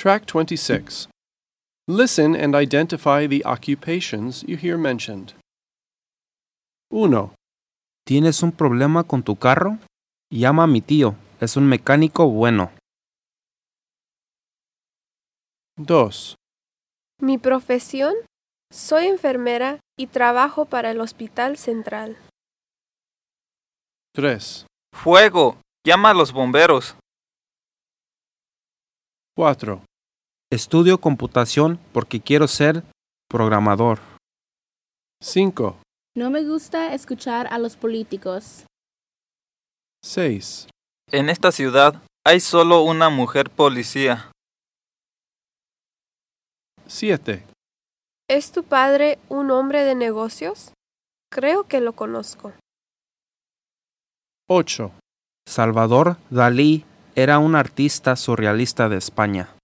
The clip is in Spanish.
Track 26. Listen and identify the occupations you hear mentioned. 1, ¿Tienes un problema con tu carro? Llama a mi tío, es un mecánico bueno. 2, Mi profesión, soy enfermera y trabajo para el Hospital Central. 3, ¡Fuego! Llama a los bomberos. 4, Estudio computación porque quiero ser programador. 5, No me gusta escuchar a los políticos. 6, En esta ciudad hay solo una mujer policía. 7, ¿Es tu padre un hombre de negocios? Creo que lo conozco. 8, Salvador Dalí era un artista surrealista de España.